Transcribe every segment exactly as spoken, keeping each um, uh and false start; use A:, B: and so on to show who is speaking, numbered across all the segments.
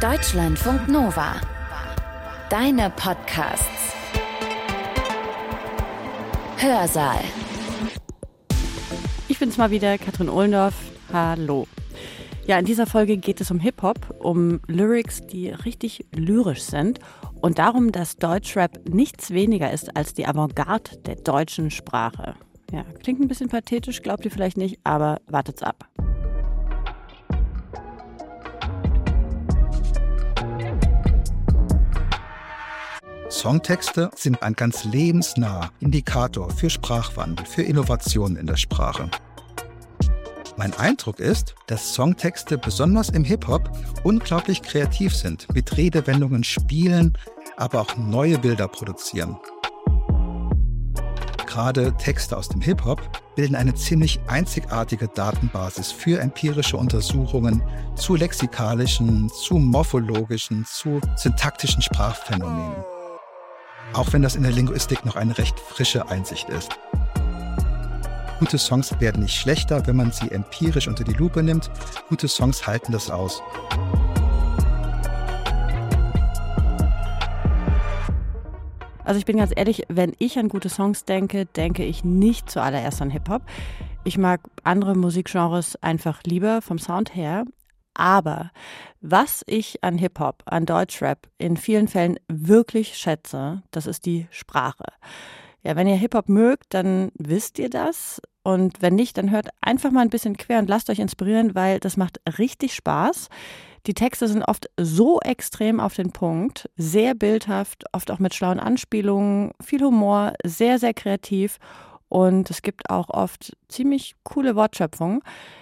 A: Deutschlandfunk Nova. Deine Podcasts. Hörsaal.
B: Ich bin's mal wieder, Katrin Ohlendorf. Hallo. Ja, in dieser Folge geht es um Hip-Hop, um Lyrics, die richtig lyrisch sind und darum, dass Deutschrap nichts weniger ist als die Avantgarde der deutschen Sprache. Ja, klingt ein bisschen pathetisch, glaubt ihr vielleicht nicht, aber wartet's ab.
C: Songtexte sind ein ganz lebensnaher Indikator für Sprachwandel, für Innovationen in der Sprache. Mein Eindruck ist, dass Songtexte besonders im Hip-Hop unglaublich kreativ sind, mit Redewendungen spielen, aber auch neue Bilder produzieren. Gerade Texte aus dem Hip-Hop bilden eine ziemlich einzigartige Datenbasis für empirische Untersuchungen zu lexikalischen, zu morphologischen, zu syntaktischen Sprachphänomenen. Auch wenn das in der Linguistik noch eine recht frische Einsicht ist. Gute Songs werden nicht schlechter, wenn man sie empirisch unter die Lupe nimmt. Gute Songs halten das aus.
B: Also ich bin ganz ehrlich, wenn ich an gute Songs denke, denke ich nicht zuallererst an Hip-Hop. Ich mag andere Musikgenres einfach lieber vom Sound her. Aber was ich an Hip-Hop, an Deutschrap in vielen Fällen wirklich schätze, das ist die Sprache. Ja, wenn ihr Hip-Hop mögt, dann wisst ihr das. Und wenn nicht, dann hört einfach mal ein bisschen quer und lasst euch inspirieren, weil das macht richtig Spaß. Die Texte sind oft so extrem auf den Punkt, sehr bildhaft, oft auch mit schlauen Anspielungen, viel Humor, sehr, sehr kreativ. Und es gibt auch oft ziemlich coole Wortschöpfungen.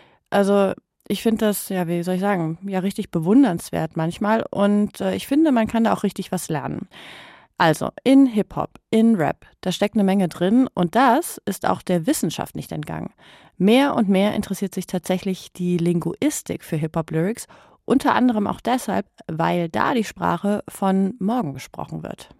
B: Also ich finde das, ja, wie soll ich sagen, ja richtig bewundernswert manchmal und äh, ich finde, man kann da auch richtig was lernen. Also in Hip-Hop, in Rap, da steckt eine Menge drin und das ist auch der Wissenschaft nicht entgangen. Mehr und mehr interessiert sich tatsächlich die Linguistik für Hip-Hop-Lyrics, unter anderem auch deshalb, weil da die Sprache von morgen gesprochen wird.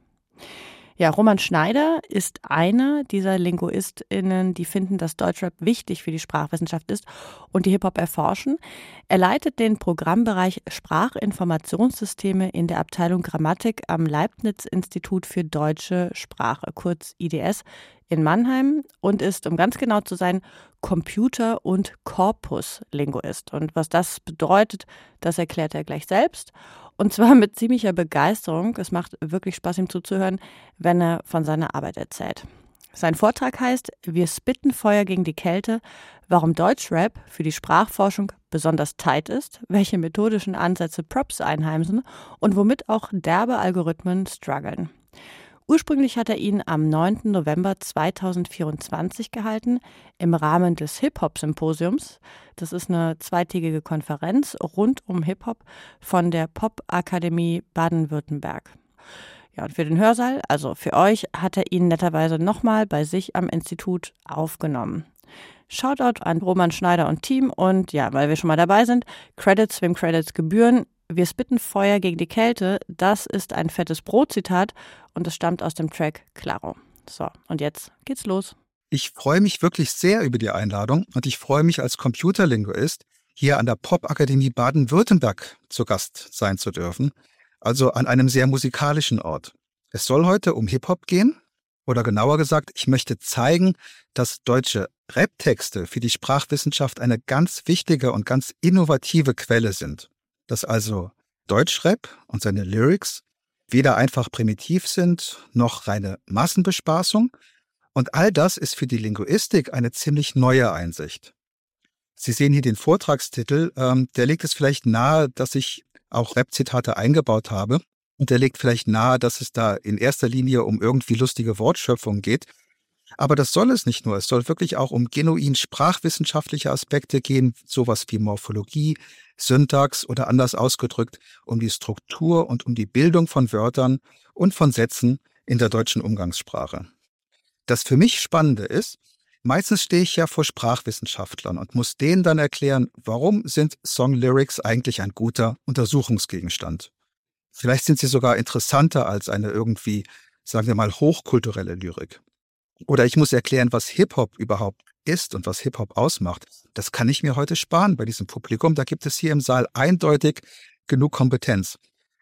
B: Ja, Roman Schneider ist einer dieser LinguistInnen, die finden, dass Deutschrap wichtig für die Sprachwissenschaft ist und die Hip-Hop erforschen. Er leitet den Programmbereich Sprachinformationssysteme in der Abteilung Grammatik am Leibniz-Institut für Deutsche Sprache, kurz I D S, in Mannheim und ist, um ganz genau zu sein, Computer- und Korpuslinguist. Und was das bedeutet, das erklärt er gleich selbst. Und zwar mit ziemlicher Begeisterung. Es macht wirklich Spaß, ihm zuzuhören, wenn er von seiner Arbeit erzählt. Sein Vortrag heißt Wir spitten Feuer gegen die Kälte, warum Deutschrap für die Sprachforschung besonders tight ist, welche methodischen Ansätze Props einheimsen und womit auch derbe Algorithmen strugglen. Ursprünglich hat er ihn am neunten November zweitausendvierundzwanzig gehalten, im Rahmen des Hip-Hop-Symposiums. Das ist eine zweitägige Konferenz rund um Hip-Hop von der Popakademie Baden-Württemberg. Ja, und für den Hörsaal, also für euch, hat er ihn netterweise nochmal bei sich am Institut aufgenommen. Shoutout an Roman Schneider und Team und ja, weil wir schon mal dabei sind, Credits, wem Credits gebühren. Wir spitten Feuer gegen die Kälte, das ist ein fettes Brot-Zitat und es stammt aus dem Track Claro. So, und jetzt geht's los.
C: Ich freue mich wirklich sehr über die Einladung und ich freue mich als Computerlinguist, hier an der Popakademie Baden-Württemberg zu Gast sein zu dürfen, also an einem sehr musikalischen Ort. Es soll heute um Hip-Hop gehen, oder genauer gesagt, ich möchte zeigen, dass deutsche Rap-Texte für die Sprachwissenschaft eine ganz wichtige und ganz innovative Quelle sind. Dass also Deutschrap und seine Lyrics weder einfach primitiv sind, noch reine Massenbespaßung. Und all das ist für die Linguistik eine ziemlich neue Einsicht. Sie sehen hier den Vortragstitel, ähm, der legt es vielleicht nahe, dass ich auch Rap-Zitate eingebaut habe. Und der legt vielleicht nahe, dass es da in erster Linie um irgendwie lustige Wortschöpfung geht. Aber das soll es nicht nur. Es soll wirklich auch um genuin sprachwissenschaftliche Aspekte gehen, sowas wie Morphologie, Syntax oder anders ausgedrückt, um die Struktur und um die Bildung von Wörtern und von Sätzen in der deutschen Umgangssprache. Das für mich Spannende ist, meistens stehe ich ja vor Sprachwissenschaftlern und muss denen dann erklären, warum sind Songlyrics eigentlich ein guter Untersuchungsgegenstand. Vielleicht sind sie sogar interessanter als eine irgendwie, sagen wir mal, hochkulturelle Lyrik. Oder ich muss erklären, was Hip-Hop überhaupt ist und was Hip-Hop ausmacht. Das kann ich mir heute sparen bei diesem Publikum. Da gibt es hier im Saal eindeutig genug Kompetenz.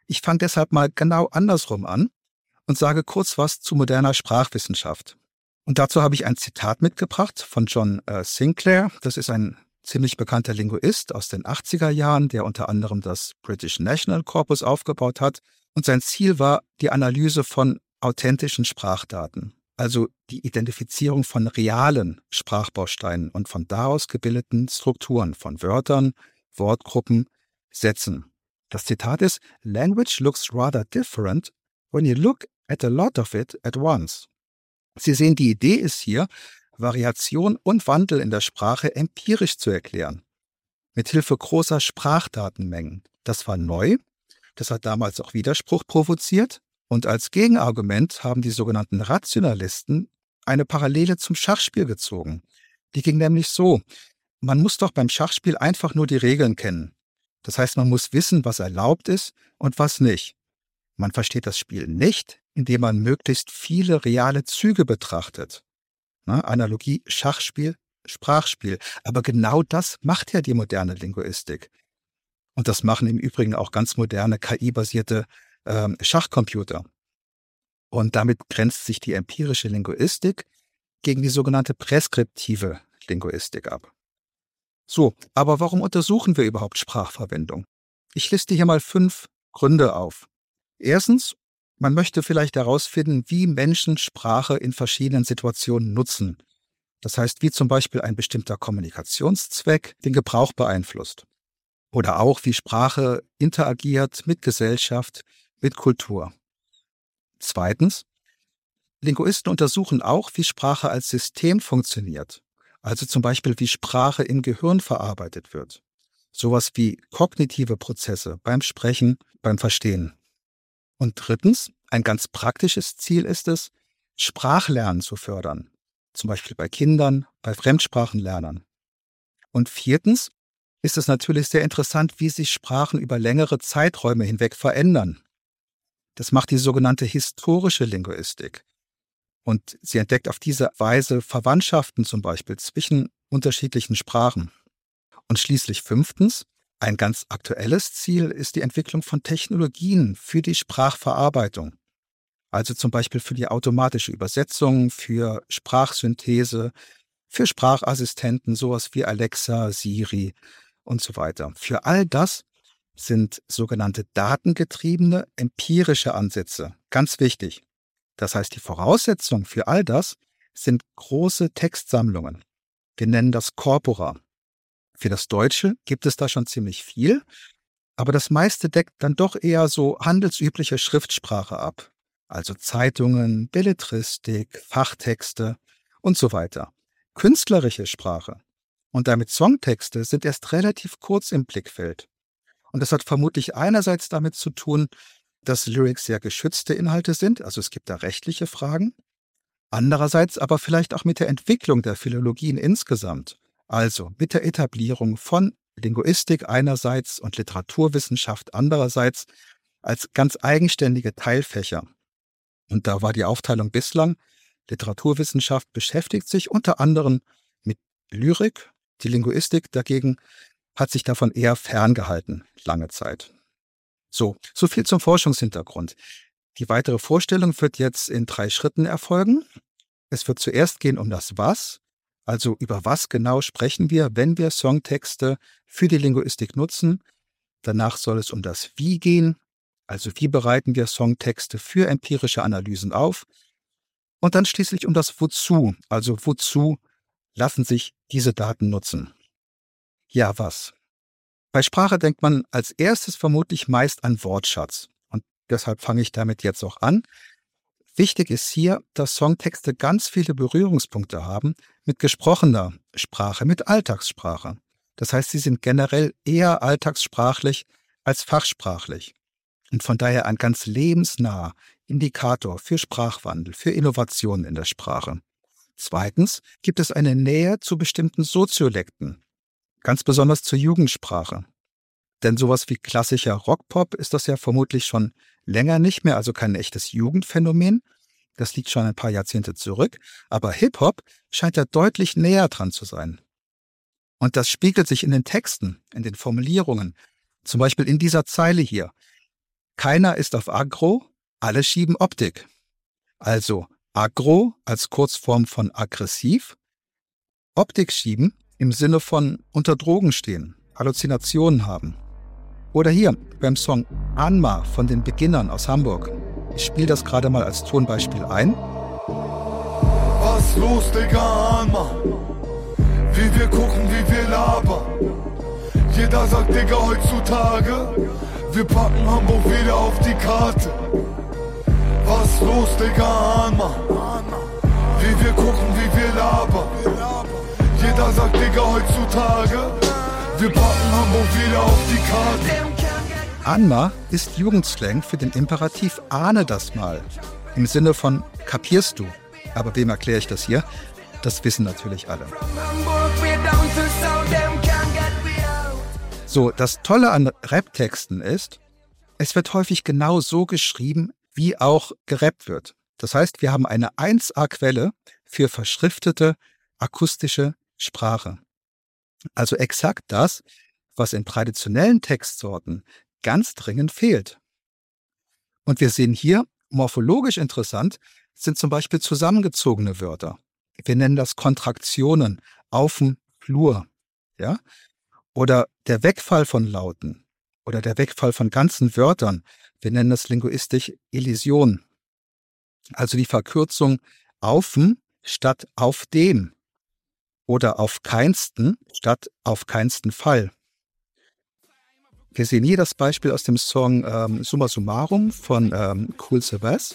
C: Ich fange deshalb mal genau andersrum an und sage kurz was zu moderner Sprachwissenschaft. Und dazu habe ich ein Zitat mitgebracht von John äh, Sinclair. Das ist ein ziemlich bekannter Linguist aus den achtziger Jahren, der unter anderem das British National Corpus aufgebaut hat. Und sein Ziel war die Analyse von authentischen Sprachdaten, also die Identifizierung von realen Sprachbausteinen und von daraus gebildeten Strukturen von Wörtern, Wortgruppen, Sätzen. Das Zitat ist: "Language looks rather different when you look at a lot of it at once." Sie sehen, die Idee ist hier, Variation und Wandel in der Sprache empirisch zu erklären, mithilfe großer Sprachdatenmengen. Das war neu, das hat damals auch Widerspruch provoziert, und als Gegenargument haben die sogenannten Rationalisten eine Parallele zum Schachspiel gezogen. Die ging nämlich so: Man muss doch beim Schachspiel einfach nur die Regeln kennen. Das heißt, man muss wissen, was erlaubt ist und was nicht. Man versteht das Spiel nicht, indem man möglichst viele reale Züge betrachtet. Na, Analogie Schachspiel, Sprachspiel. Aber genau das macht ja die moderne Linguistik. Und das machen im Übrigen auch ganz moderne K I-basierte ähm, Schachcomputer. Und damit grenzt sich die empirische Linguistik gegen die sogenannte präskriptive Linguistik ab. So, aber warum untersuchen wir überhaupt Sprachverwendung? Ich liste hier mal fünf Gründe auf. Erstens, man möchte vielleicht herausfinden, wie Menschen Sprache in verschiedenen Situationen nutzen. Das heißt, wie zum Beispiel ein bestimmter Kommunikationszweck den Gebrauch beeinflusst. Oder auch, wie Sprache interagiert mit Gesellschaft, mit Kultur. Zweitens, Linguisten untersuchen auch, wie Sprache als System funktioniert. Also zum Beispiel, wie Sprache im Gehirn verarbeitet wird. Sowas wie kognitive Prozesse beim Sprechen, beim Verstehen. Und drittens, ein ganz praktisches Ziel ist es, Sprachlernen zu fördern. Zum Beispiel bei Kindern, bei Fremdsprachenlernern. Und viertens ist es natürlich sehr interessant, wie sich Sprachen über längere Zeiträume hinweg verändern. Das macht die sogenannte historische Linguistik. Und sie entdeckt auf diese Weise Verwandtschaften zum Beispiel zwischen unterschiedlichen Sprachen. Und schließlich fünftens, ein ganz aktuelles Ziel ist die Entwicklung von Technologien für die Sprachverarbeitung. Also zum Beispiel für die automatische Übersetzung, für Sprachsynthese, für Sprachassistenten, sowas wie Alexa, Siri und so weiter. Für all das sind sogenannte datengetriebene, empirische Ansätze ganz wichtig. Das heißt, die Voraussetzung für all das sind große Textsammlungen. Wir nennen das Corpora. Für das Deutsche gibt es da schon ziemlich viel, aber das meiste deckt dann doch eher so handelsübliche Schriftsprache ab. Also Zeitungen, Belletristik, Fachtexte und so weiter. Künstlerische Sprache und damit Songtexte sind erst relativ kurz im Blickfeld. Und das hat vermutlich einerseits damit zu tun, dass Lyrics sehr geschützte Inhalte sind, also es gibt da rechtliche Fragen. Andererseits aber vielleicht auch mit der Entwicklung der Philologien insgesamt, also mit der Etablierung von Linguistik einerseits und Literaturwissenschaft andererseits als ganz eigenständige Teilfächer. Und da war die Aufteilung bislang: Literaturwissenschaft beschäftigt sich unter anderem mit Lyrik, die Linguistik dagegen hat sich davon eher ferngehalten, lange Zeit. So, so viel zum Forschungshintergrund. Die weitere Vorstellung wird jetzt in drei Schritten erfolgen. Es wird zuerst gehen um das Was, also über was genau sprechen wir, wenn wir Songtexte für die Linguistik nutzen. Danach soll es um das Wie gehen, also wie bereiten wir Songtexte für empirische Analysen auf. Und dann schließlich um das Wozu, also wozu lassen sich diese Daten nutzen. Ja, was? Bei Sprache denkt man als erstes vermutlich meist an Wortschatz. Und deshalb fange ich damit jetzt auch an. Wichtig ist hier, dass Songtexte ganz viele Berührungspunkte haben mit gesprochener Sprache, mit Alltagssprache. Das heißt, sie sind generell eher alltagssprachlich als fachsprachlich. Und von daher ein ganz lebensnaher Indikator für Sprachwandel, für Innovationen in der Sprache. Zweitens gibt es eine Nähe zu bestimmten Soziolekten, ganz besonders zur Jugendsprache. Denn sowas wie klassischer Rockpop ist das ja vermutlich schon länger nicht mehr, also kein echtes Jugendphänomen. Das liegt schon ein paar Jahrzehnte zurück. Aber Hip-Hop scheint da deutlich näher dran zu sein. Und das spiegelt sich in den Texten, in den Formulierungen. Zum Beispiel in dieser Zeile hier. Keiner ist auf Agro, alle schieben Optik. Also Agro als Kurzform von aggressiv, Optik schieben im Sinne von unter Drogen stehen, Halluzinationen haben. Oder hier beim Song Anma von den Beginnern aus Hamburg. Ich spiele das gerade mal als Tonbeispiel ein.
D: Was los, Digga, Anma? Wie wir gucken, wie wir labern. Jeder sagt, Digga, heutzutage, wir packen Hamburg wieder auf die Karte. Was los, Digga, Anma? Wie wir gucken, wie wir labern. Jeder sagt, Digga, heutzutage, wir packen Hamburg wieder auf die Karte.
C: Anma ist Jugendslang für den Imperativ ahne das mal. Im Sinne von kapierst du. Aber wem erkläre ich das hier? Das wissen natürlich alle. So, das Tolle an Rap-Texten ist, es wird häufig genau so geschrieben, wie auch gerappt wird. Das heißt, wir haben eine eins A-Quelle für verschriftete akustische Sprache. Also exakt das, was in traditionellen Textsorten ganz dringend fehlt. Und wir sehen hier, morphologisch interessant, sind zum Beispiel zusammengezogene Wörter. Wir nennen das Kontraktionen, auf'm Flur, ja? Oder der Wegfall von Lauten oder der Wegfall von ganzen Wörtern. Wir nennen das linguistisch Elision. Also die Verkürzung auf'm statt auf dem oder auf keinsten statt auf keinsten Fall. Wir sehen hier das Beispiel aus dem Song ähm, Summa Summarum von ähm, Kool Savas.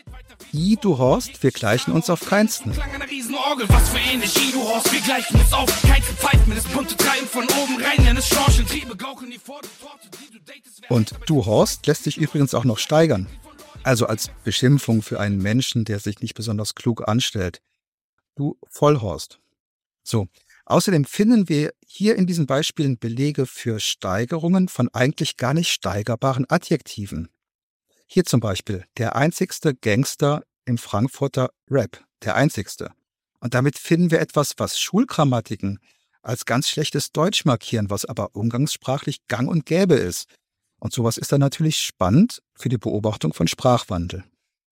C: I, du Horst, wir gleichen uns auf keinsten.
E: Klang einer Riesenorgel, was für ähnlich. I, du Horst, wir gleichen uns auf keinsten Pfeifen. Das bunte Treiben von oben rein, nenn es Schorscheln, Triebe, Gaukeln, die Pforte, die du datest.
C: Und du Horst lässt sich übrigens auch noch steigern. Also als Beschimpfung für einen Menschen, der sich nicht besonders klug anstellt. Du Vollhorst. So. Außerdem finden wir hier in diesen Beispielen Belege für Steigerungen von eigentlich gar nicht steigerbaren Adjektiven. Hier zum Beispiel der einzigste Gangster im Frankfurter Rap, der einzigste. Und damit finden wir etwas, was Schulgrammatiken als ganz schlechtes Deutsch markieren, was aber umgangssprachlich gang und gäbe ist. Und sowas ist dann natürlich spannend für die Beobachtung von Sprachwandel.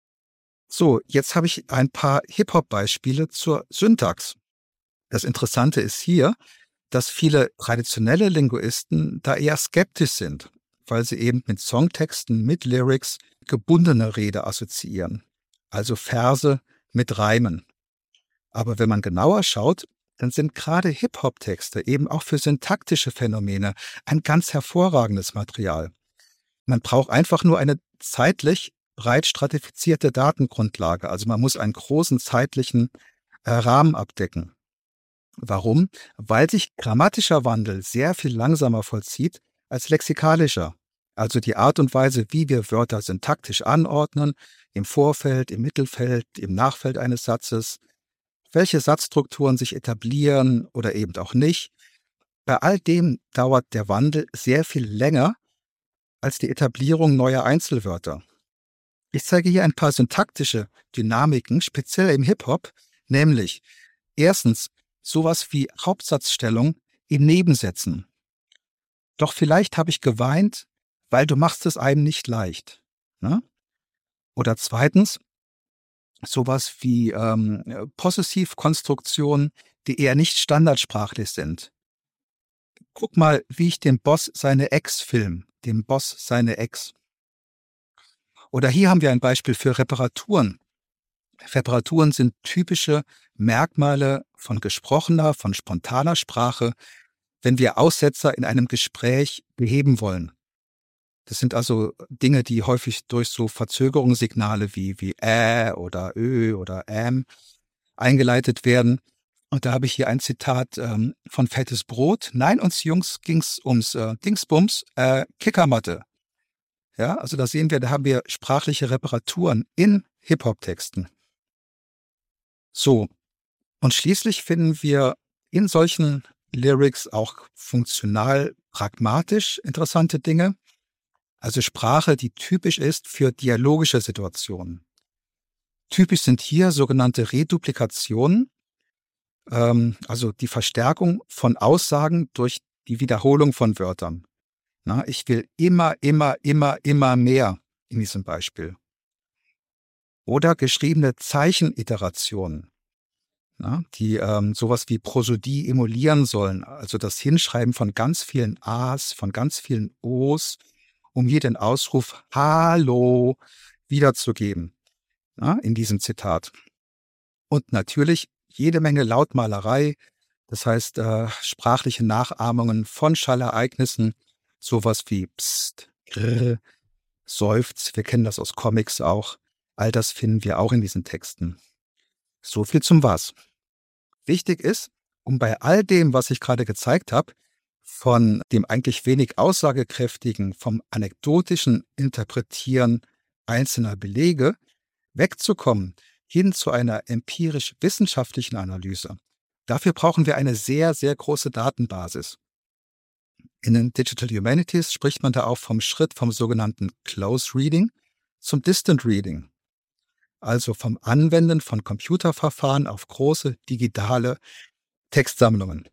C: So, jetzt habe ich ein paar Hip-Hop-Beispiele zur Syntax. Das Interessante ist hier, dass viele traditionelle Linguisten da eher skeptisch sind, weil sie eben mit Songtexten, mit Lyrics gebundene Rede assoziieren, also Verse mit Reimen. Aber wenn man genauer schaut, dann sind gerade Hip-Hop-Texte eben auch für syntaktische Phänomene ein ganz hervorragendes Material. Man braucht einfach nur eine zeitlich breit stratifizierte Datengrundlage, also man muss einen großen zeitlichen äh, Rahmen abdecken. Warum? Weil sich grammatischer Wandel sehr viel langsamer vollzieht als lexikalischer. Also die Art und Weise, wie wir Wörter syntaktisch anordnen, im Vorfeld, im Mittelfeld, im Nachfeld eines Satzes, welche Satzstrukturen sich etablieren oder eben auch nicht. Bei all dem dauert der Wandel sehr viel länger als die Etablierung neuer Einzelwörter. Ich zeige hier ein paar syntaktische Dynamiken, speziell im Hip-Hop, nämlich erstens sowas wie Hauptsatzstellung in Nebensätzen. Doch vielleicht habe ich geweint, weil du machst es einem nicht leicht. Ne? Oder zweitens, sowas wie ähm, Possessivkonstruktionen, die eher nicht standardsprachlich sind. Guck mal, wie ich dem Boss seine Ex film, dem Boss seine Ex. Oder hier haben wir ein Beispiel für Reparaturen. Reparaturen sind typische Merkmale von gesprochener, von spontaner Sprache, wenn wir Aussetzer in einem Gespräch beheben wollen. Das sind also Dinge, die häufig durch so Verzögerungssignale wie, wie äh oder ö oder ähm eingeleitet werden. Und da habe ich hier ein Zitat ähm, von Fettes Brot. Nein, uns Jungs ging's ums äh, Dingsbums, äh, Kickermatte. Ja, also da sehen wir, da haben wir sprachliche Reparaturen in Hip-Hop-Texten. So, und schließlich finden wir in solchen Lyrics auch funktional, pragmatisch interessante Dinge. Also Sprache, die typisch ist für dialogische Situationen. Typisch sind hier sogenannte Reduplikationen, ähm, also die Verstärkung von Aussagen durch die Wiederholung von Wörtern. Na, ich will immer, immer, immer, immer mehr. in diesem Beispiel. Oder geschriebene Zeicheniterationen, na, die ähm, sowas wie Prosodie emulieren sollen, also das Hinschreiben von ganz vielen A's, von ganz vielen O's, um hier den Ausruf Hallo wiederzugeben, na, in diesem Zitat. Und natürlich jede Menge Lautmalerei, das heißt äh, sprachliche Nachahmungen von Schallereignissen, sowas wie Psst, Grrr, Seufz, wir kennen das aus Comics auch. All das finden wir auch in diesen Texten. So viel zum Was. Wichtig ist, um bei all dem, was ich gerade gezeigt habe, von dem eigentlich wenig aussagekräftigen, vom anekdotischen Interpretieren einzelner Belege wegzukommen, hin zu einer empirisch-wissenschaftlichen Analyse. Dafür brauchen wir eine sehr, sehr große Datenbasis. In den Digital Humanities spricht man da auch vom Schritt vom sogenannten Close Reading zum Distant Reading. Also vom Anwenden von Computerverfahren auf große digitale Textsammlungen.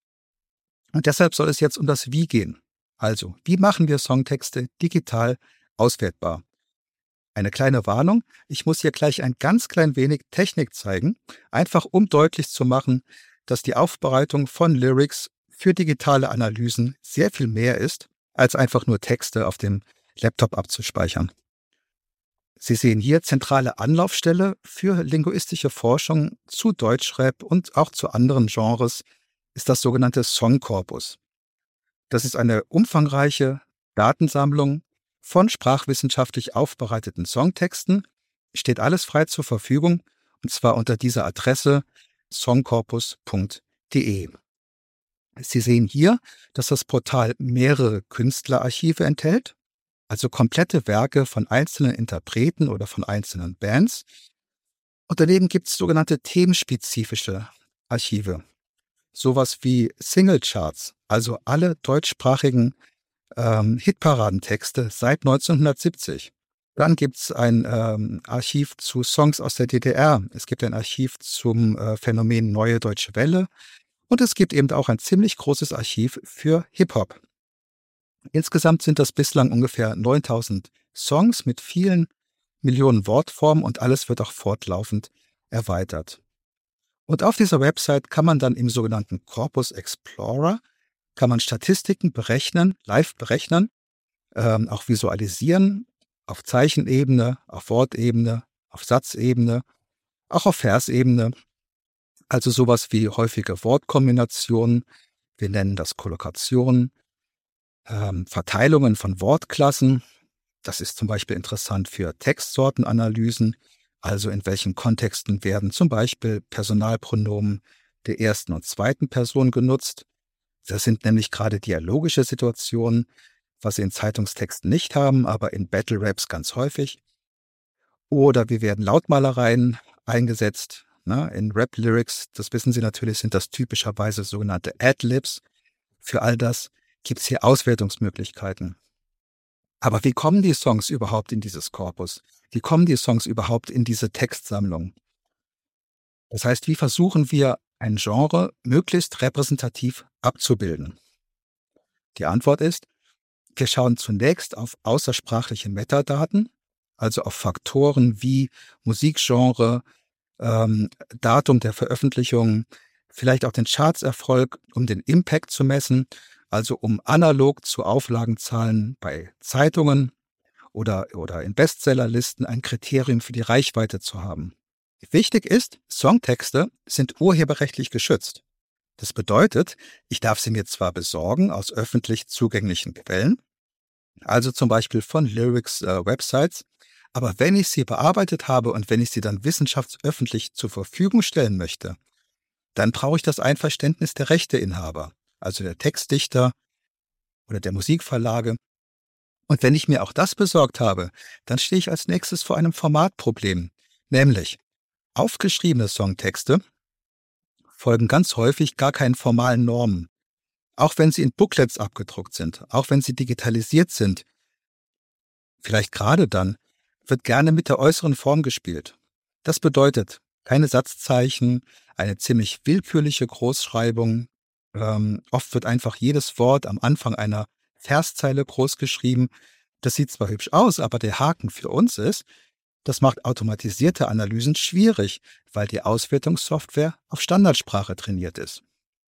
C: Und deshalb soll es jetzt um das Wie gehen. Also, wie machen wir Songtexte digital auswertbar? Eine kleine Warnung, ich muss hier gleich ein ganz klein wenig Technik zeigen, einfach um deutlich zu machen, dass die Aufbereitung von Lyrics für digitale Analysen sehr viel mehr ist, als einfach nur Texte auf dem Laptop abzuspeichern. Sie sehen hier zentrale Anlaufstelle für linguistische Forschung zu Deutschrap und auch zu anderen Genres ist das sogenannte Songkorpus. Das ist eine umfangreiche Datensammlung von sprachwissenschaftlich aufbereiteten Songtexten. Steht alles frei zur Verfügung und zwar unter dieser Adresse songkorpus punkt de. Sie sehen hier, dass das Portal mehrere Künstlerarchive enthält, also komplette Werke von einzelnen Interpreten oder von einzelnen Bands. Und daneben gibt es sogenannte themenspezifische Archive. Sowas wie Singlecharts, also alle deutschsprachigen ähm, Hitparadentexte seit neunzehnhundertsiebzig. Dann gibt es ein ähm, Archiv zu Songs aus der D D R. Es gibt ein Archiv zum äh, Phänomen Neue Deutsche Welle. Und es gibt eben auch ein ziemlich großes Archiv für Hip-Hop. Insgesamt sind das bislang ungefähr neuntausend Songs mit vielen Millionen Wortformen und alles wird auch fortlaufend erweitert. Und auf dieser Website kann man dann im sogenannten Corpus Explorer kann man Statistiken berechnen, live berechnen, ähm, auch visualisieren, auf Zeichenebene, auf Wortebene, auf Satzebene, auch auf Versebene. Also sowas wie häufige Wortkombinationen, wir nennen das Kollokation, ähm, Verteilungen von Wortklassen. Das ist zum Beispiel interessant für Textsortenanalysen, also in welchen Kontexten werden zum Beispiel Personalpronomen der ersten und zweiten Person genutzt. Das sind nämlich gerade dialogische Situationen, was sie in Zeitungstexten nicht haben, aber in Battle Raps ganz häufig. Oder wie werden Lautmalereien eingesetzt. Na, in Rap-Lyrics, das wissen Sie natürlich, sind das typischerweise sogenannte Ad-Libs. Für all das gibt es hier Auswertungsmöglichkeiten. Aber wie kommen die Songs überhaupt in dieses Korpus? Wie kommen die Songs überhaupt in diese Textsammlung? Das heißt, wie versuchen wir, ein Genre möglichst repräsentativ abzubilden? Die Antwort ist, wir schauen zunächst auf außersprachliche Metadaten, also auf Faktoren wie Musikgenre, ähm, Datum der Veröffentlichung, vielleicht auch den Chartserfolg, um den Impact zu messen, also um analog zu Auflagenzahlen bei Zeitungen oder, oder in Bestsellerlisten ein Kriterium für die Reichweite zu haben. Wichtig ist, Songtexte sind urheberrechtlich geschützt. Das bedeutet, ich darf sie mir zwar besorgen aus öffentlich zugänglichen Quellen, also zum Beispiel von Lyrics-Websites, äh, aber wenn ich sie bearbeitet habe und wenn ich sie dann wissenschaftsöffentlich zur Verfügung stellen möchte, dann brauche ich das Einverständnis der Rechteinhaber, also der Textdichter oder der Musikverlage. Und wenn ich mir auch das besorgt habe, dann stehe ich als nächstes vor einem Formatproblem, nämlich aufgeschriebene Songtexte folgen ganz häufig gar keinen formalen Normen. Auch wenn sie in Booklets abgedruckt sind, auch wenn sie digitalisiert sind, vielleicht gerade dann, wird gerne mit der äußeren Form gespielt. Das bedeutet, keine Satzzeichen, eine ziemlich willkürliche Großschreibung. Ähm, oft wird einfach jedes Wort am Anfang einer Verszeile groß geschrieben. Das sieht zwar hübsch aus, aber der Haken für uns ist, das macht automatisierte Analysen schwierig, weil die Auswertungssoftware auf Standardsprache trainiert ist.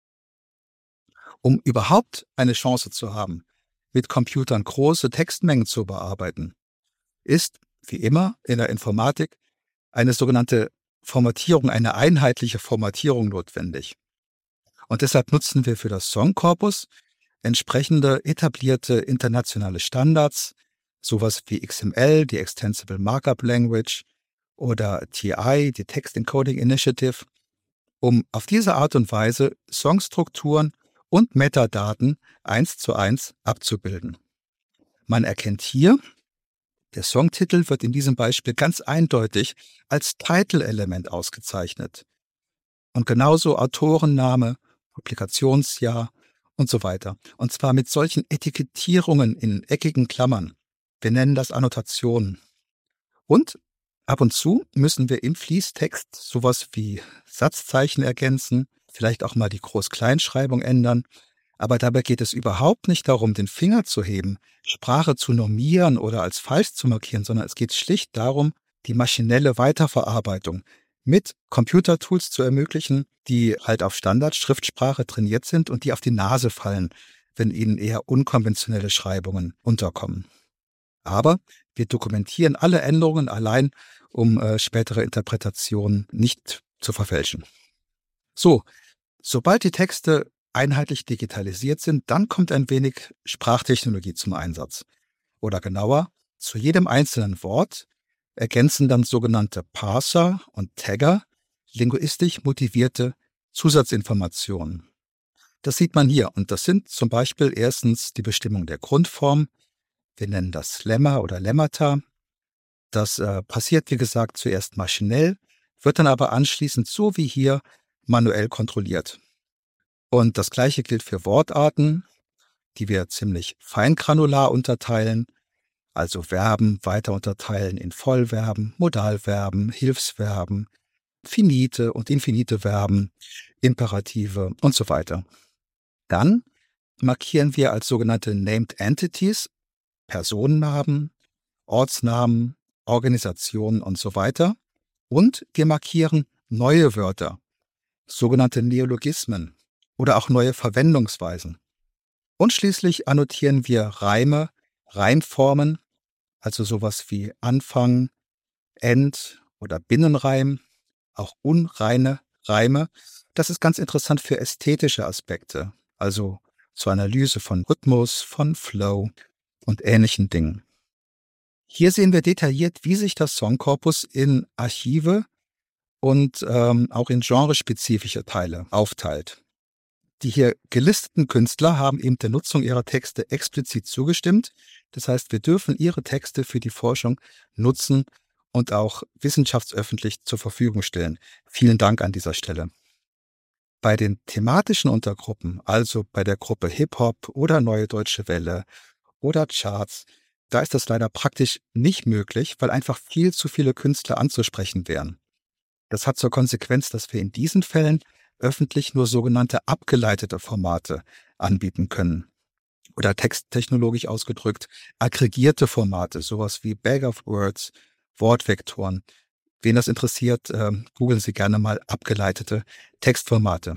C: Um überhaupt eine Chance zu haben, mit Computern große Textmengen zu bearbeiten, ist, wie immer in der Informatik, eine sogenannte Formatierung, eine einheitliche Formatierung notwendig. Und deshalb nutzen wir für das Songkorpus entsprechende etablierte internationale Standards, sowas wie X M L, die Extensible Markup Language, oder T I, die Text Encoding Initiative, um auf diese Art und Weise Songstrukturen und Metadaten eins zu eins abzubilden. Man erkennt hier, der Songtitel wird in diesem Beispiel ganz eindeutig als Title-Element ausgezeichnet. Und genauso Autorenname, Publikationsjahr und so weiter. Und zwar mit solchen Etikettierungen in eckigen Klammern. Wir nennen das Annotationen. Und ab und zu müssen wir im Fließtext sowas wie Satzzeichen ergänzen, vielleicht auch mal die Groß-Kleinschreibung ändern. Aber dabei geht es überhaupt nicht darum, den Finger zu heben, Sprache zu normieren oder als falsch zu markieren, sondern es geht schlicht darum, die maschinelle Weiterverarbeitung mit Computertools zu ermöglichen, die halt auf Standard-Schriftsprache trainiert sind und die auf die Nase fallen, wenn ihnen eher unkonventionelle Schreibungen unterkommen. Aber wir dokumentieren alle Änderungen allein, um äh, spätere Interpretationen nicht zu verfälschen. So, sobald die Texte einheitlich digitalisiert sind, dann kommt ein wenig Sprachtechnologie zum Einsatz. Oder genauer, zu jedem einzelnen Wort ergänzen dann sogenannte Parser und Tagger linguistisch motivierte Zusatzinformationen. Das sieht man hier und das sind zum Beispiel erstens die Bestimmung der Grundform. Wir nennen das Lemma oder Lemmata. Das äh, passiert, wie gesagt, zuerst maschinell, wird dann aber anschließend so wie hier manuell kontrolliert. Und das Gleiche gilt für Wortarten, die wir ziemlich feingranular unterteilen, also Verben weiter unterteilen in Vollverben, Modalverben, Hilfsverben, finite und infinite Verben, Imperative und so weiter. Dann markieren wir als sogenannte Named Entities Personennamen, Ortsnamen, Organisationen und so weiter. Und wir markieren neue Wörter, sogenannte Neologismen oder auch neue Verwendungsweisen. Und schließlich annotieren wir Reime, Reimformen, also sowas wie Anfang, End oder Binnenreim, auch unreine Reime. Das ist ganz interessant für ästhetische Aspekte, also zur Analyse von Rhythmus, von Flow und ähnlichen Dingen. Hier sehen wir detailliert, wie sich das Songkorpus in Archive und ähm, auch in genrespezifische Teile aufteilt. Die hier gelisteten Künstler haben eben der Nutzung ihrer Texte explizit zugestimmt. Das heißt, wir dürfen ihre Texte für die Forschung nutzen und auch wissenschaftsöffentlich zur Verfügung stellen. Vielen Dank an dieser Stelle. Bei den thematischen Untergruppen, also bei der Gruppe Hip-Hop oder Neue Deutsche Welle oder Charts, da ist das leider praktisch nicht möglich, weil einfach viel zu viele Künstler anzusprechen wären. Das hat zur Konsequenz, dass wir in diesen Fällen öffentlich nur sogenannte abgeleitete Formate anbieten können. Oder texttechnologisch ausgedrückt aggregierte Formate, sowas wie Bag of Words, Wortvektoren. Wen das interessiert, äh, googeln Sie gerne mal abgeleitete Textformate.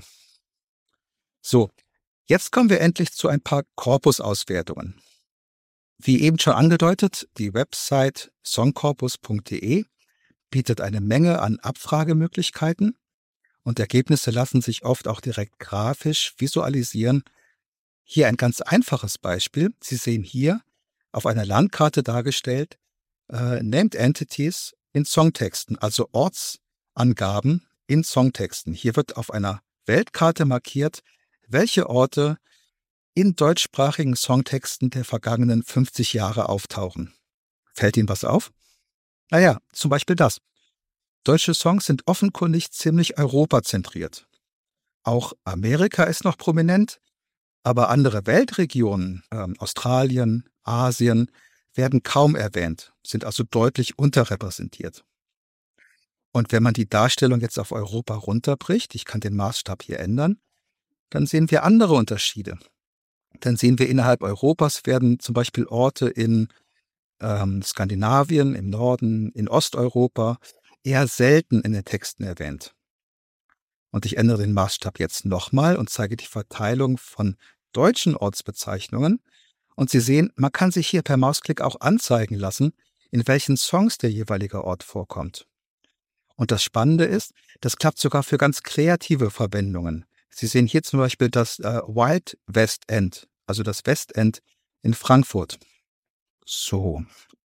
C: So, jetzt kommen wir endlich zu ein paar Korpusauswertungen. Wie eben schon angedeutet, die Website songkorpus punkt de bietet eine Menge an Abfragemöglichkeiten und Ergebnisse lassen sich oft auch direkt grafisch visualisieren. Hier ein ganz einfaches Beispiel. Sie sehen hier auf einer Landkarte dargestellt äh, Named Entities in Songtexten, also Ortsangaben in Songtexten. Hier wird auf einer Weltkarte markiert, welche Orte in deutschsprachigen Songtexten der vergangenen fünfzig Jahre auftauchen. Fällt Ihnen was auf? Naja, zum Beispiel das. Deutsche Songs sind offenkundig ziemlich europazentriert. Auch Amerika ist noch prominent, aber andere Weltregionen, äh, Australien, Asien, werden kaum erwähnt, sind also deutlich unterrepräsentiert. Und wenn man die Darstellung jetzt auf Europa runterbricht, ich kann den Maßstab hier ändern, dann sehen wir andere Unterschiede. Dann sehen wir, innerhalb Europas werden zum Beispiel Orte in ähm, Skandinavien, im Norden, in Osteuropa eher selten in den Texten erwähnt. Und ich ändere den Maßstab jetzt nochmal und zeige die Verteilung von deutschen Ortsbezeichnungen. Und Sie sehen, man kann sich hier per Mausklick auch anzeigen lassen, in welchen Songs der jeweilige Ort vorkommt. Und das Spannende ist, das klappt sogar für ganz kreative Verwendungen. Sie sehen hier zum Beispiel das äh, Wild West End, also das Westend in Frankfurt. So.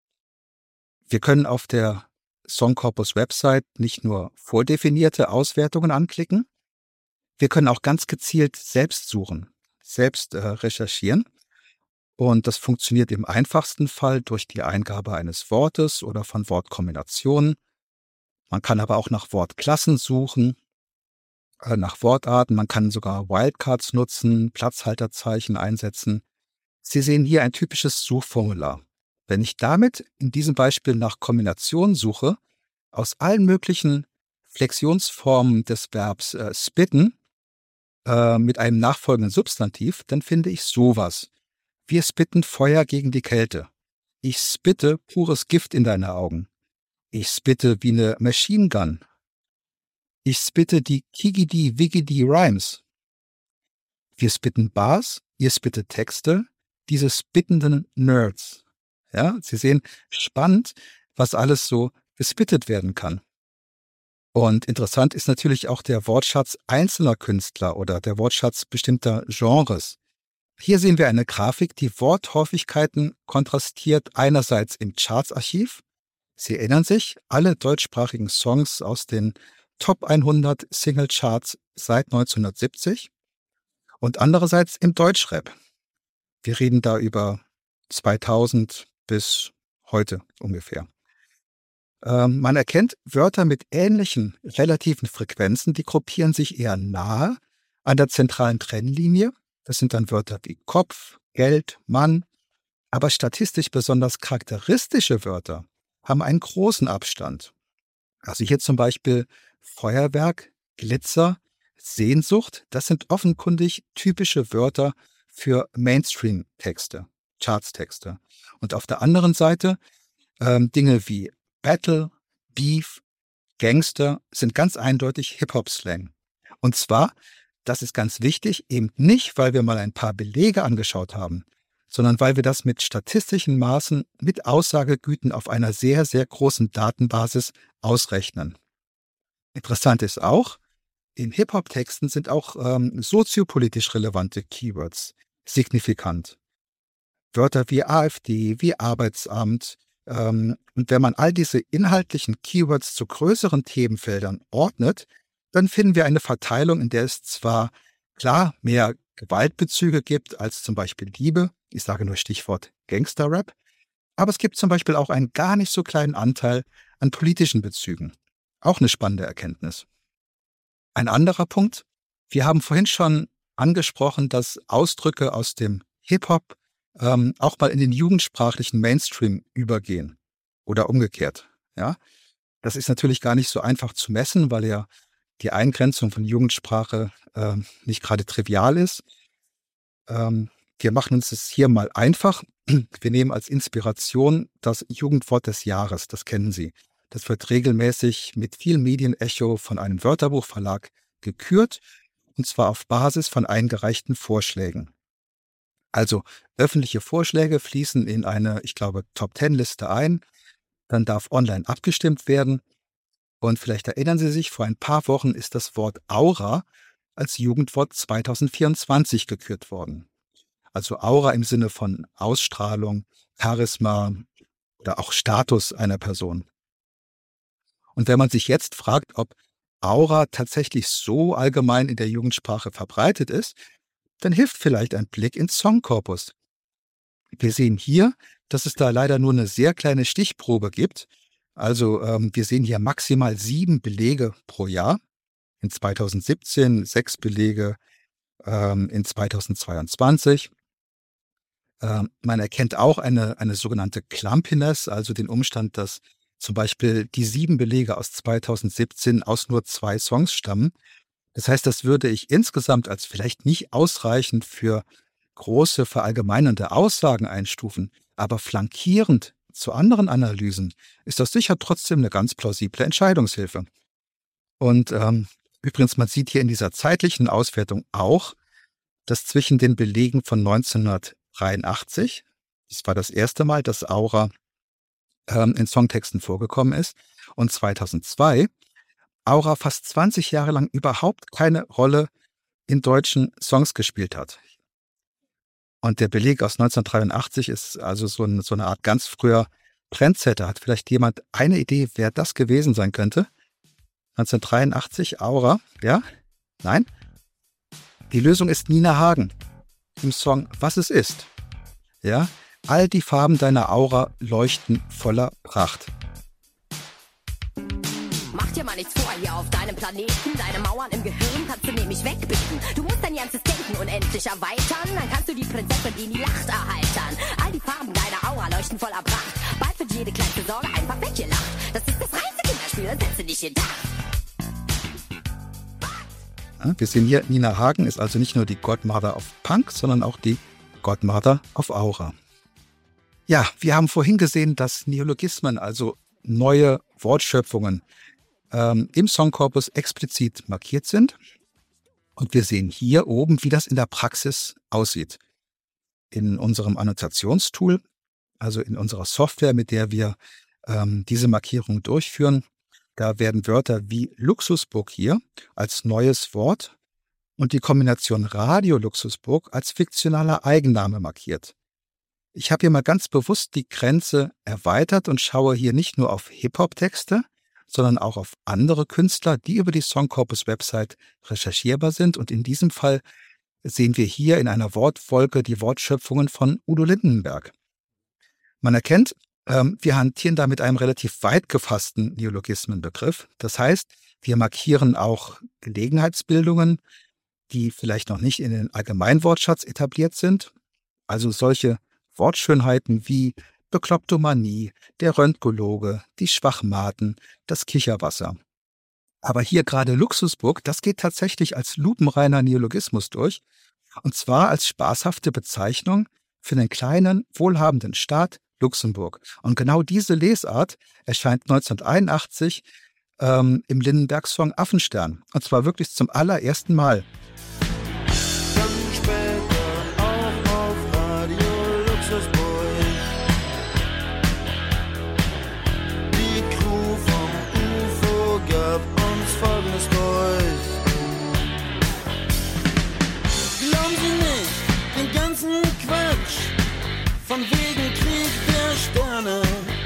C: Wir können auf der Songcorpus Website nicht nur vordefinierte Auswertungen anklicken, wir können auch ganz gezielt selbst suchen, selbst äh, recherchieren. Und das funktioniert im einfachsten Fall durch die Eingabe eines Wortes oder von Wortkombinationen. Man kann aber auch nach Wortklassen suchen, äh, nach Wortarten. Man kann sogar Wildcards nutzen, Platzhalterzeichen einsetzen. Sie sehen hier ein typisches Suchformular. Wenn ich damit in diesem Beispiel nach Kombinationen suche, aus allen möglichen Flexionsformen des Verbs äh, spitten äh, mit einem nachfolgenden Substantiv, dann finde ich sowas. Wir spitten Feuer gegen die Kälte. Ich spitte pures Gift in deine Augen. Ich spitte wie eine Machine Gun. Ich spitte die Kigidi Wiggidi Rhymes. Wir spitten Bars, ihr spittet Texte, diese spittenden Nerds. Ja, Sie sehen, spannend, was alles so gespittet werden kann. Und interessant ist natürlich auch der Wortschatz einzelner Künstler oder der Wortschatz bestimmter Genres. Hier sehen wir eine Grafik, die Worthäufigkeiten kontrastiert einerseits im Chartsarchiv. Sie erinnern sich, alle deutschsprachigen Songs aus den Top hundert Singlecharts seit neunzehnhundertsiebzig und andererseits im Deutschrap. Wir reden da über zweitausend bis heute ungefähr. Ähm, man erkennt Wörter mit ähnlichen relativen Frequenzen, die gruppieren sich eher nahe an der zentralen Trennlinie. Das sind dann Wörter wie Kopf, Geld, Mann. Aber statistisch besonders charakteristische Wörter haben einen großen Abstand. Also hier zum Beispiel Feuerwerk, Glitzer, Sehnsucht. Das sind offenkundig typische Wörter für Mainstream-Texte, Charts-Texte. Und auf der anderen Seite ähm, Dinge wie Battle, Beef, Gangster sind ganz eindeutig Hip-Hop-Slang. Und zwar, das ist ganz wichtig, eben nicht, weil wir mal ein paar Belege angeschaut haben, sondern weil wir das mit statistischen Maßen, mit Aussagegüten auf einer sehr, sehr großen Datenbasis ausrechnen. Interessant ist auch, in Hip-Hop-Texten sind auch ähm, soziopolitisch relevante Keywords signifikant. Wörter wie AfD, wie Arbeitsamt. Ähm, und wenn man all diese inhaltlichen Keywords zu größeren Themenfeldern ordnet, dann finden wir eine Verteilung, in der es zwar klar mehr Gewaltbezüge gibt als zum Beispiel Liebe, ich sage nur Stichwort Gangster-Rap, aber es gibt zum Beispiel auch einen gar nicht so kleinen Anteil an politischen Bezügen. Auch eine spannende Erkenntnis. Ein anderer Punkt, wir haben vorhin schon angesprochen, dass Ausdrücke aus dem Hip-Hop ähm, auch mal in den jugendsprachlichen Mainstream übergehen oder umgekehrt. Ja, das ist natürlich gar nicht so einfach zu messen, weil ja die Eingrenzung von Jugendsprache äh, nicht gerade trivial ist. Ähm, wir machen uns das hier mal einfach. Wir nehmen als Inspiration das Jugendwort des Jahres, das kennen Sie. Das wird regelmäßig mit viel Medienecho von einem Wörterbuchverlag gekürt, und zwar auf Basis von eingereichten Vorschlägen. Also öffentliche Vorschläge fließen in eine, ich glaube, Top-Ten-Liste ein, dann darf online abgestimmt werden. Und vielleicht erinnern Sie sich, vor ein paar Wochen ist das Wort Aura als Jugendwort zweitausendvierundzwanzig gekürt worden. Also Aura im Sinne von Ausstrahlung, Charisma oder auch Status einer Person. Und wenn man sich jetzt fragt, ob Aura tatsächlich so allgemein in der Jugendsprache verbreitet ist, dann hilft vielleicht ein Blick ins Songcorpus. Wir sehen hier, dass es da leider nur eine sehr kleine Stichprobe gibt. Also ähm, wir sehen hier maximal sieben Belege pro Jahr. In zweitausendsiebzehn sechs Belege, ähm, in zweitausendzweiundzwanzig. Ähm, man erkennt auch eine, eine sogenannte Clumpiness, also den Umstand, dass zum Beispiel die sieben Belege aus zweitausendsiebzehn aus nur zwei Songs stammen. Das heißt, das würde ich insgesamt als vielleicht nicht ausreichend für große verallgemeinernde Aussagen einstufen, aber flankierend zu anderen Analysen ist das sicher trotzdem eine ganz plausible Entscheidungshilfe. Und ähm, übrigens, man sieht hier in dieser zeitlichen Auswertung auch, dass zwischen den Belegen von neunzehnhundertdreiundachtzig, das war das erste Mal, dass Aura ähm, in Songtexten vorgekommen ist, und zweitausendzwei, Aura fast zwanzig Jahre lang überhaupt keine Rolle in deutschen Songs gespielt hat. Und der Beleg aus neunzehnhundertdreiundachtzig ist also so, ein, so eine Art ganz früher Trendsetter. Hat vielleicht jemand eine Idee, wer das gewesen sein könnte? neunzehnhundertdreiundachtzig, Aura, ja? Nein? Die Lösung ist Nina Hagen im Song Was es ist. Ja? All die Farben deiner Aura leuchten voller Pracht.
F: Mach dir mal nichts vor, hier auf deinem Planeten. Deine Mauern im Gehirn kannst du nämlich wegbieten. Du musst dein ganzes Denken unendlich erweitern. Dann kannst du die Prinzessin, die nie lacht, erheitern. All die Farben deiner Aura leuchten voller Pracht. Bald wird jede kleinste Sorge einfach weggelacht. Das ist das reinste Kinderspiel, das hättest du nicht gedacht.
C: Wir sehen hier, Nina Hagen ist also nicht nur die Godmother of Punk, sondern auch die Godmother of Aura. Ja, wir haben vorhin gesehen, dass Neologismen, also neue Wortschöpfungen, ähm, im Songkorpus explizit markiert sind. Und wir sehen hier oben, wie das in der Praxis aussieht. In unserem Annotationstool, also in unserer Software, mit der wir ähm, diese Markierung durchführen, da werden Wörter wie Luxusburg hier als neues Wort und die Kombination Radio Luxusburg als fiktionaler Eigenname markiert. Ich habe hier mal ganz bewusst die Grenze erweitert und schaue hier nicht nur auf Hip-Hop-Texte, sondern auch auf andere Künstler, die über die Songkorpus-Website recherchierbar sind. Und in diesem Fall sehen wir hier in einer Wortwolke die Wortschöpfungen von Udo Lindenberg. Man erkennt, ähm, wir hantieren da mit einem relativ weit gefassten Neologismenbegriff. Das heißt, wir markieren auch Gelegenheitsbildungen, die vielleicht noch nicht in den Allgemeinwortschatz etabliert sind. Also solche Wortschönheiten wie Beklopptomanie, der Röntgologe, die Schwachmaten, das Kicherwasser. Aber hier gerade Luxusburg, das geht tatsächlich als lupenreiner Neologismus durch, und zwar als spaßhafte Bezeichnung für den kleinen, wohlhabenden Staat Luxemburg. Und genau diese Lesart erscheint neunzehnhunderteinundachtzig ähm, im Lindenberg-Song Affenstern, und zwar wirklich zum allerersten Mal.
G: Von wegen Krieg der Sterne.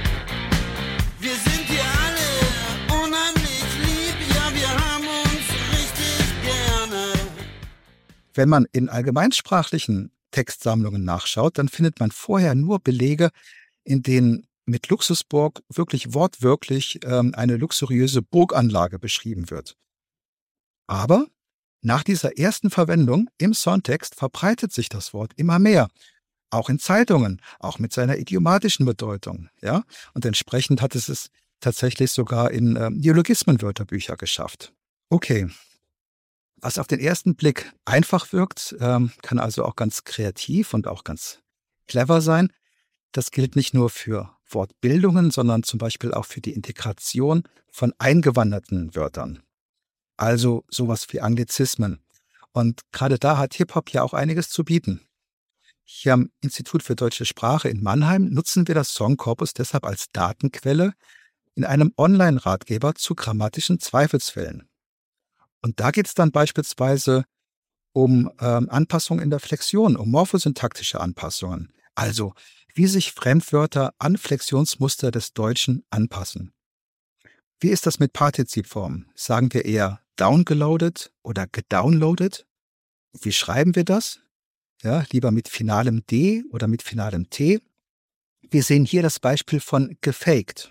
G: Wir sind hier alle unheimlich lieb, ja, wir haben uns richtig gerne.
C: Wenn man in allgemeinsprachlichen Textsammlungen nachschaut, dann findet man vorher nur Belege, in denen mit Luxusburg wirklich wortwörtlich ähm, eine luxuriöse Burganlage beschrieben wird. Aber nach dieser ersten Verwendung im Songtext verbreitet sich das Wort immer mehr. Auch in Zeitungen, auch mit seiner idiomatischen Bedeutung. Ja? Und entsprechend hat es es tatsächlich sogar in äh, Neologismenwörterbücher geschafft. Okay, was auf den ersten Blick einfach wirkt, ähm, kann also auch ganz kreativ und auch ganz clever sein. Das gilt nicht nur für Wortbildungen, sondern zum Beispiel auch für die Integration von eingewanderten Wörtern. Also sowas wie Anglizismen. Und gerade da hat Hip-Hop ja auch einiges zu bieten. Hier am Institut für Deutsche Sprache in Mannheim nutzen wir das Songkorpus deshalb als Datenquelle in einem Online-Ratgeber zu grammatischen Zweifelsfällen. Und da geht es dann beispielsweise um ähm, Anpassungen in der Flexion, um morphosyntaktische Anpassungen. Also, wie sich Fremdwörter an Flexionsmuster des Deutschen anpassen. Wie ist das mit Partizipformen? Sagen wir eher downgeloadet oder gedownloadet? Wie schreiben wir das? Ja, lieber mit finalem D oder mit finalem T. Wir sehen hier das Beispiel von gefaked.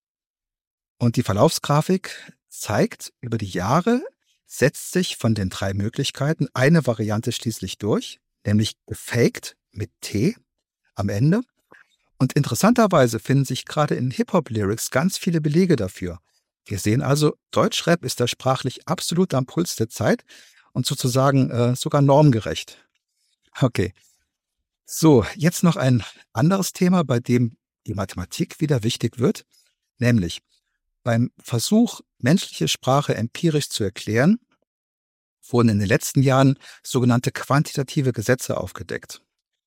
C: Und die Verlaufsgrafik zeigt, über die Jahre setzt sich von den drei Möglichkeiten eine Variante schließlich durch, nämlich gefaked mit T am Ende. Und interessanterweise finden sich gerade in Hip-Hop-Lyrics ganz viele Belege dafür. Wir sehen also, Deutschrap ist da sprachlich absolut am Puls der Zeit und sozusagen äh, sogar normgerecht. Okay, so, jetzt noch ein anderes Thema, bei dem die Mathematik wieder wichtig wird, nämlich beim Versuch, menschliche Sprache empirisch zu erklären, wurden in den letzten Jahren sogenannte quantitative Gesetze aufgedeckt.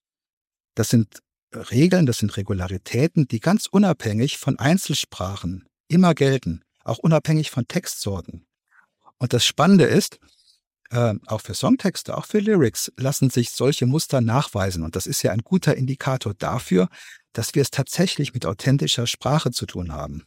C: Das sind Regeln, das sind Regularitäten, die ganz unabhängig von Einzelsprachen immer gelten, auch unabhängig von Textsorten. Und das Spannende ist, äh, auch für Songtexte, auch für Lyrics lassen sich solche Muster nachweisen. Und das ist ja ein guter Indikator dafür, dass wir es tatsächlich mit authentischer Sprache zu tun haben.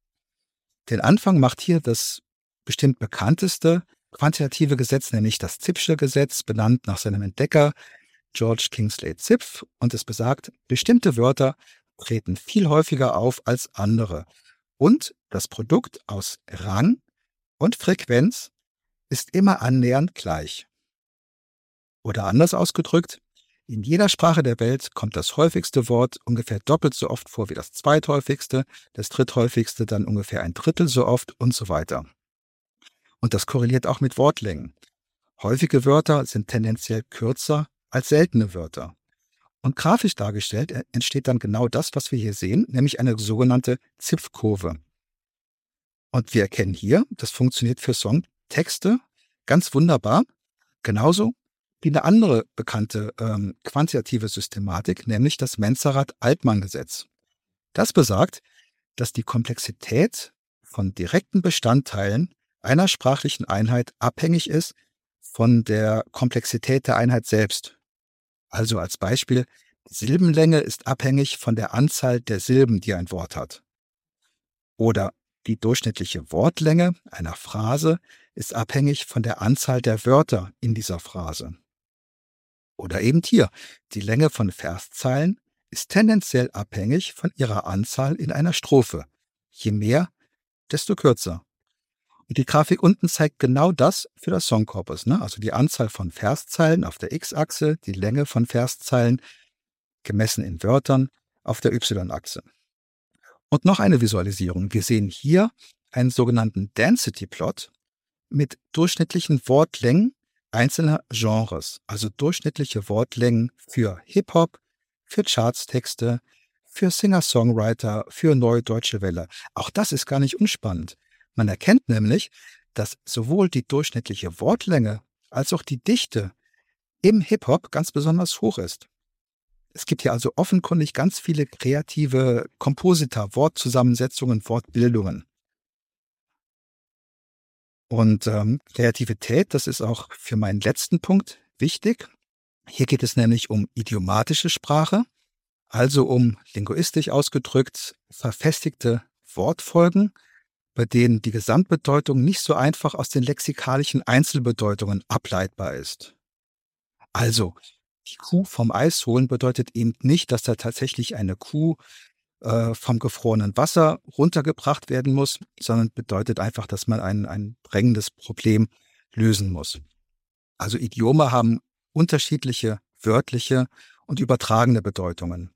C: Den Anfang macht hier das bestimmt bekannteste quantitative Gesetz, nämlich das Zipf'sche Gesetz, benannt nach seinem Entdecker George Kingsley Zipf. Und es besagt, bestimmte Wörter treten viel häufiger auf als andere. Und das Produkt aus Rang und Frequenz ist immer annähernd gleich. Oder anders ausgedrückt, in jeder Sprache der Welt kommt das häufigste Wort ungefähr doppelt so oft vor wie das zweithäufigste, das dritthäufigste dann ungefähr ein Drittel so oft und so weiter. Und das korreliert auch mit Wortlängen. Häufige Wörter sind tendenziell kürzer als seltene Wörter. Und grafisch dargestellt entsteht dann genau das, was wir hier sehen, nämlich eine sogenannte Zipf-Kurve. Und wir erkennen hier, das funktioniert für Songtexte ganz wunderbar, genauso wie eine andere bekannte ähm, quantitative Systematik, nämlich das Menzarat-Altmann-Gesetz. Das besagt, dass die Komplexität von direkten Bestandteilen einer sprachlichen Einheit abhängig ist von der Komplexität der Einheit selbst. Also als Beispiel, die Silbenlänge ist abhängig von der Anzahl der Silben, die ein Wort hat. Oder die durchschnittliche Wortlänge einer Phrase ist abhängig von der Anzahl der Wörter in dieser Phrase. Oder eben hier, die Länge von Verszeilen ist tendenziell abhängig von ihrer Anzahl in einer Strophe. Je mehr, desto kürzer. Und die Grafik unten zeigt genau das für das Songkorpus, ne? Also die Anzahl von Verszeilen auf der X-Achse, die Länge von Verszeilen gemessen in Wörtern auf der Y-Achse. Und noch eine Visualisierung. Wir sehen hier einen sogenannten Density-Plot mit durchschnittlichen Wortlängen einzelner Genres, also durchschnittliche Wortlängen für Hip-Hop, für Chartstexte, für Singer-Songwriter, für Neue Deutsche Welle. Auch das ist gar nicht unspannend. Man erkennt nämlich, dass sowohl die durchschnittliche Wortlänge als auch die Dichte im Hip-Hop ganz besonders hoch ist. Es gibt hier also offenkundig ganz viele kreative Komposita, Wortzusammensetzungen, Wortbildungen. Und ähm, Kreativität, das ist auch für meinen letzten Punkt wichtig. Hier geht es nämlich um idiomatische Sprache, also um linguistisch ausgedrückt verfestigte Wortfolgen, bei denen die Gesamtbedeutung nicht so einfach aus den lexikalischen Einzelbedeutungen ableitbar ist. Also, die Kuh vom Eis holen bedeutet eben nicht, dass da tatsächlich eine Kuh äh, vom gefrorenen Wasser runtergebracht werden muss, sondern bedeutet einfach, dass man ein, ein drängendes Problem lösen muss. Also Idiome haben unterschiedliche wörtliche und übertragene Bedeutungen.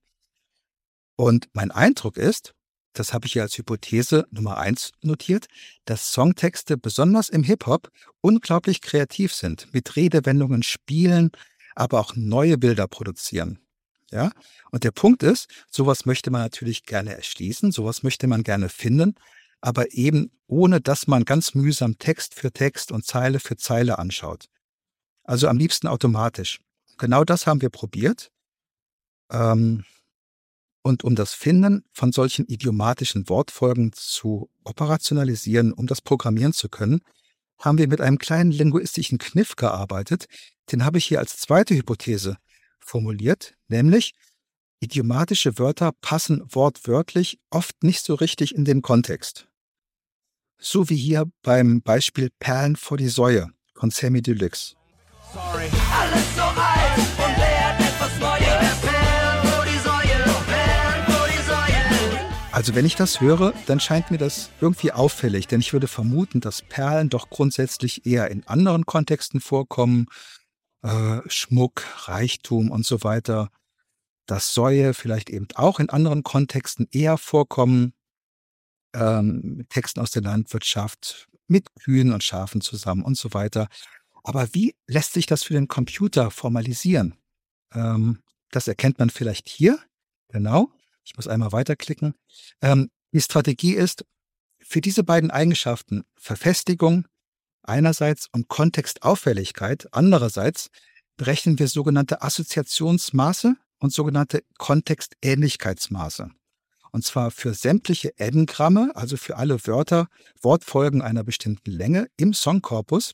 C: Und mein Eindruck ist, das habe ich hier als Hypothese Nummer eins notiert, dass Songtexte besonders im Hip-Hop unglaublich kreativ sind, mit Redewendungen spielen, aber auch neue Bilder produzieren. Ja? Und der Punkt ist, sowas möchte man natürlich gerne erschließen, sowas möchte man gerne finden, aber eben ohne, dass man ganz mühsam Text für Text und Zeile für Zeile anschaut. Also am liebsten automatisch. Genau das haben wir probiert. Ähm, Und um das Finden von solchen idiomatischen Wortfolgen zu operationalisieren, um das programmieren zu können, haben wir mit einem kleinen linguistischen Kniff gearbeitet. Den habe ich hier als zweite Hypothese formuliert, nämlich idiomatische Wörter passen wortwörtlich oft nicht so richtig in den Kontext. So wie hier beim Beispiel Perlen vor die Säue von Samy Deluxe.
G: Sorry. Alles so alt und lernt etwas Neues. Perlen vor die Säue, Perlen vor die Säue.
C: Also wenn ich das höre, dann scheint mir das irgendwie auffällig, denn ich würde vermuten, dass Perlen doch grundsätzlich eher in anderen Kontexten vorkommen, äh, Schmuck, Reichtum und so weiter, dass Säue vielleicht eben auch in anderen Kontexten eher vorkommen, ähm, mit Texten aus der Landwirtschaft, mit Kühen und Schafen zusammen und so weiter. Aber wie lässt sich das für den Computer formalisieren? Ähm, das erkennt man vielleicht hier, genau. Ich muss einmal weiterklicken. Ähm, die Strategie ist, für diese beiden Eigenschaften, Verfestigung einerseits und Kontextauffälligkeit andererseits, berechnen wir sogenannte Assoziationsmaße und sogenannte Kontextähnlichkeitsmaße. Und zwar für sämtliche N-Gramme, also für alle Wörter, Wortfolgen einer bestimmten Länge im Songkorpus.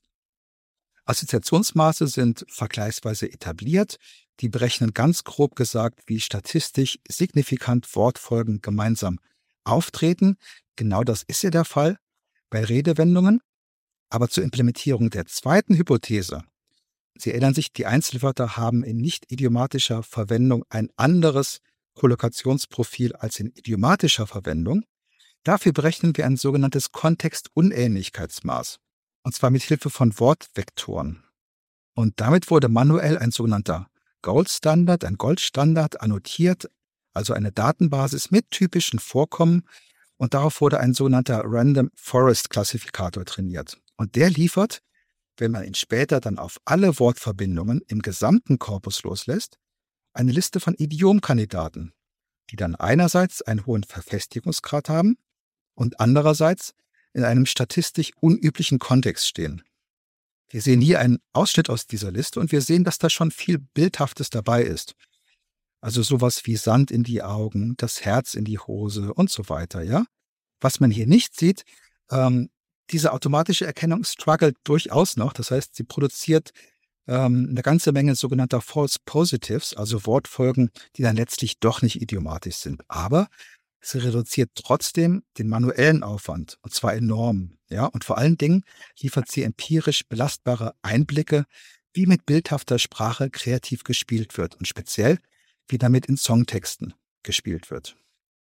C: Assoziationsmaße sind vergleichsweise etabliert. Die berechnen ganz grob gesagt, wie statistisch signifikant Wortfolgen gemeinsam auftreten. Genau das ist ja der Fall bei Redewendungen. Aber zur Implementierung der zweiten Hypothese. Sie erinnern sich, die Einzelwörter haben in nicht idiomatischer Verwendung ein anderes Kollokationsprofil als in idiomatischer Verwendung. Dafür berechnen wir ein sogenanntes Kontextunähnlichkeitsmaß. Und zwar mit Hilfe von Wortvektoren. Und damit wurde manuell ein sogenannter Goldstandard, ein Goldstandard annotiert, also eine Datenbasis mit typischen Vorkommen. Und darauf wurde ein sogenannter Random Forest Klassifikator trainiert. Und der liefert, wenn man ihn später dann auf alle Wortverbindungen im gesamten Korpus loslässt, eine Liste von Idiomkandidaten, die dann einerseits einen hohen Verfestigungsgrad haben und andererseits in einem statistisch unüblichen Kontext stehen. Wir sehen hier einen Ausschnitt aus dieser Liste und wir sehen, dass da schon viel Bildhaftes dabei ist. Also sowas wie Sand in die Augen, das Herz in die Hose und so weiter, ja. Was man hier nicht sieht, ähm, diese automatische Erkennung struggelt durchaus noch. Das heißt, sie produziert ähm, eine ganze Menge sogenannter False Positives, also Wortfolgen, die dann letztlich doch nicht idiomatisch sind. Aber sie reduziert trotzdem den manuellen Aufwand, und zwar enorm. Ja? Und vor allen Dingen liefert sie empirisch belastbare Einblicke, wie mit bildhafter Sprache kreativ gespielt wird und speziell, wie damit in Songtexten gespielt wird.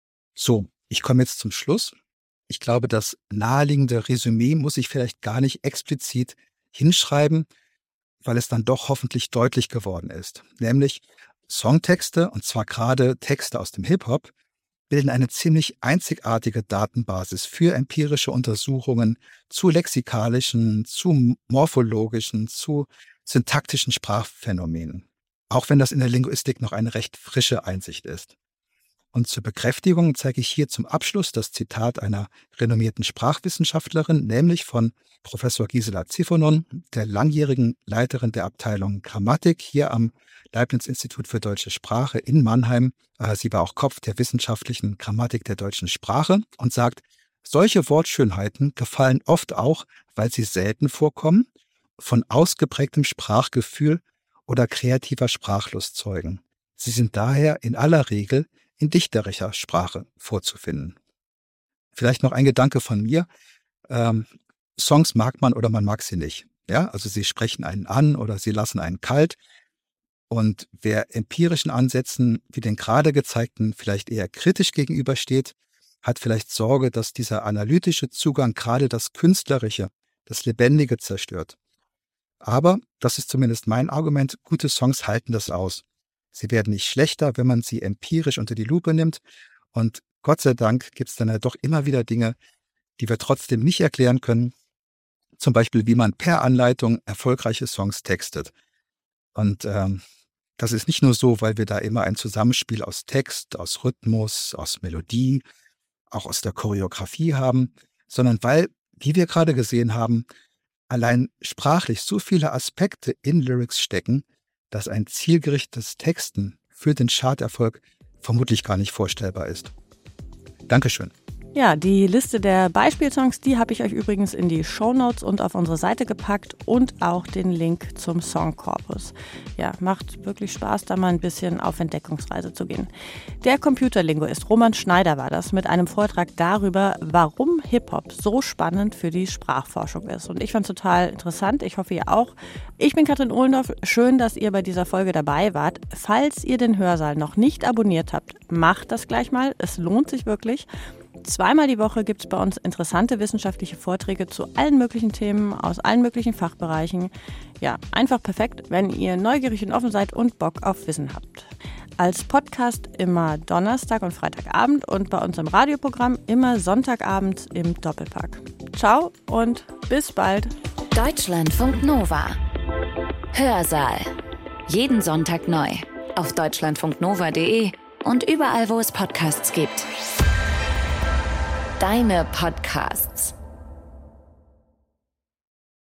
C: So, ich komme jetzt zum Schluss. Ich glaube, das naheliegende Resümee muss ich vielleicht gar nicht explizit hinschreiben, weil es dann doch hoffentlich deutlich geworden ist. Nämlich Songtexte, und zwar gerade Texte aus dem Hip-Hop, bilden eine ziemlich einzigartige Datenbasis für empirische Untersuchungen zu lexikalischen, zu morphologischen, zu syntaktischen Sprachphänomenen. Auch wenn das in der Linguistik noch eine recht frische Einsicht ist. Und zur Bekräftigung zeige ich hier zum Abschluss das Zitat einer renommierten Sprachwissenschaftlerin, nämlich von Professor Gisela Zifonon, der langjährigen Leiterin der Abteilung Grammatik hier am Leibniz-Institut für Deutsche Sprache in Mannheim. Sie war auch Kopf der wissenschaftlichen Grammatik der deutschen Sprache und sagt, solche Wortschönheiten gefallen oft auch, weil sie selten vorkommen, von ausgeprägtem Sprachgefühl oder kreativer Sprachlust zeugen. Sie sind daher in aller Regel in dichterischer Sprache vorzufinden. Vielleicht noch ein Gedanke von mir. Ähm, Songs mag man oder man mag sie nicht. Ja, also sie sprechen einen an oder sie lassen einen kalt. Und wer empirischen Ansätzen wie den gerade gezeigten vielleicht eher kritisch gegenübersteht, hat vielleicht Sorge, dass dieser analytische Zugang gerade das Künstlerische, das Lebendige zerstört. Aber, das ist zumindest mein Argument, gute Songs halten das aus. Sie werden nicht schlechter, wenn man sie empirisch unter die Lupe nimmt. Und Gott sei Dank gibt es dann ja doch immer wieder Dinge, die wir trotzdem nicht erklären können. Zum Beispiel, wie man per Anleitung erfolgreiche Songs textet. Und ähm, das ist nicht nur so, weil wir da immer ein Zusammenspiel aus Text, aus Rhythmus, aus Melodie, auch aus der Choreografie haben, sondern weil, wie wir gerade gesehen haben, allein sprachlich so viele Aspekte in Lyrics stecken, dass ein zielgerichtetes Texten für den Charterfolg vermutlich gar nicht vorstellbar ist. Dankeschön.
B: Ja, die Liste der Beispielsongs, die habe ich euch übrigens in die Shownotes und auf unsere Seite gepackt und auch den Link zum Songkorpus. Ja, macht wirklich Spaß, da mal ein bisschen auf Entdeckungsreise zu gehen. Der Computerlinguist Roman Schneider war das mit einem Vortrag darüber, warum Hip-Hop so spannend für die Sprachforschung ist. Und ich fand es total interessant, ich hoffe ihr auch. Ich bin Katrin Ohlendorf, schön, dass ihr bei dieser Folge dabei wart. Falls ihr den Hörsaal noch nicht abonniert habt, macht das gleich mal, es lohnt sich wirklich. Zweimal die Woche gibt es bei uns interessante wissenschaftliche Vorträge zu allen möglichen Themen aus allen möglichen Fachbereichen. Ja, einfach perfekt, wenn ihr neugierig und offen seid und Bock auf Wissen habt. Als Podcast immer Donnerstag und Freitagabend und bei uns im Radioprogramm immer Sonntagabend im Doppelpack. Ciao und bis bald.
A: Deutschlandfunk Nova. Hörsaal. Jeden Sonntag neu. Auf deutschlandfunknova punkt de und überall, wo es Podcasts gibt. Deine Podcasts.